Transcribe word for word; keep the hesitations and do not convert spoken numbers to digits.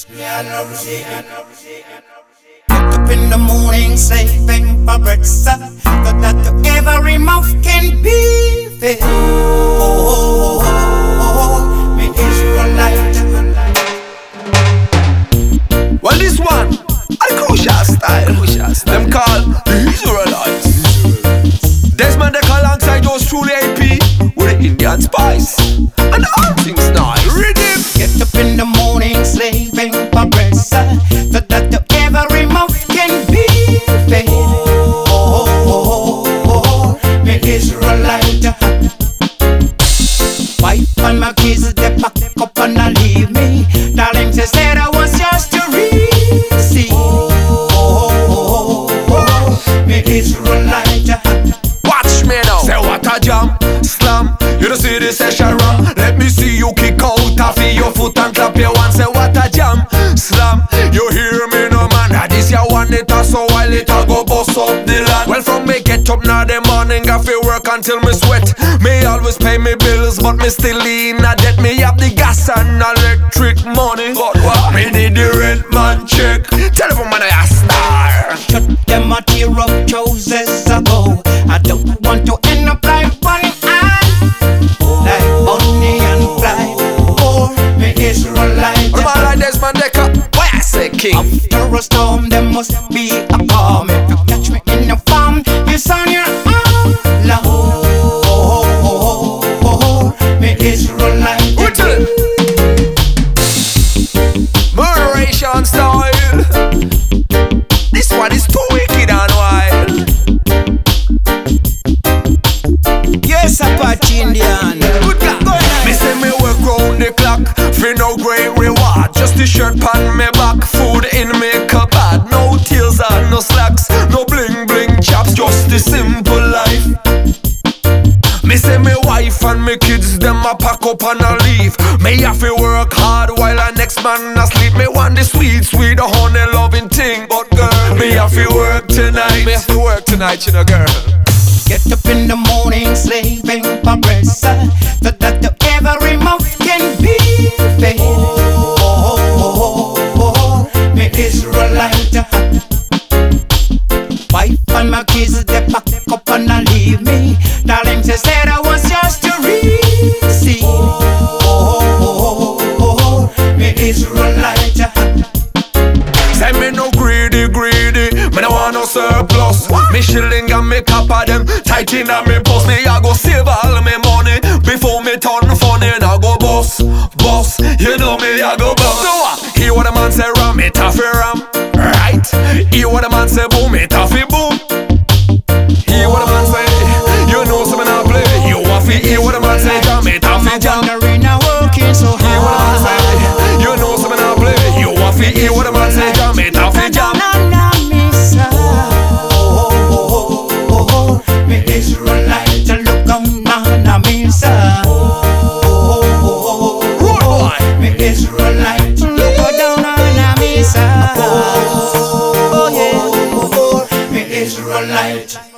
Get up in the morning, slaving for bread, sir, so that every mouth can be fed. Oh, oh, oh, oh, me Israelite. Well, this one, a crucial style, crucial style. Them call the Israelites. Desmond Dekker alongside yours truly A P with the Indian spice and all things nice. Rhythm. Get up in the morning, slaving for bread, sir, so that every mouth can be fed. Oh, oh, oh, oh, me Israelite. Wife and my kids, they pack up and they leave me. Darling, they said I was just to receive. Oh, oh, oh, oh, me Israelite. Watch me now. Say what a jam, slam. You don't see this session wrong. Let me see you kick out off your foot and clap your one. Say what a jam, slam. You hear me no man? That is your one it a so while it a go bust up the land. Well from me get up now the morning I feel work until me sweat. Me always pay me bills but me still in a debt. Me have the gas and electric money, but what? Me need the rent man check. Telephone man I a star. Shut them a tear up trousers ago. I don't want to end up like Bonnie and like Bonnie and Clyde. Oh, me Israelite. What about like Desmond Dekker? Why I say king? After a storm there must be a calm. If you catch me in the farm, you sound your arm loud. Oh, oh, oh, oh, oh, me Israelite. What's it? Murderation style. This one is too wicked and wild. Yes, Apache Indian. Good God. Me say me work round the clock for no great reward. Just the shirt pan me back, food in me cupboard. No tears and no slacks, no bling bling chops. Just the simple life. Me say me wife and me kids them a pack up and a leave. Me have to work hard while the next man asleep. Me want the sweet, sweet honey loving thing, but girl, me have to work tonight. Me have to work tonight, you know, girl. Get up in the morning, slaving for bread, sir, so that every mouth can be fed. Oh, oh, oh, oh, oh, me Israelite. Wife and my kids, they pack up and they leave me. Darling, they said I was just to receive. Oh, oh, oh, oh, me Israelite. Say me no greedy, greedy. Me no want no surplus. Me shilling and me copper them tight in a me purse. Me I go save all me money before me turn funny and I go boss, boss. You know me I go boss. So what? Hear what a man say ram, it taffy ram, right? Hear what a man say boom, it taffy boom. Hear what a man say, you know some I play. You want to hear what a man say jam, it taffy jam. Working so Hear what a man hard. say, you know some I play. You want to hear what a man say jam, it taffy jam. Israelite, look on na me sir. Oh, oh, oh, oh, me Israelite, look down on me sir. Oh, oh, yeah, me Israelite.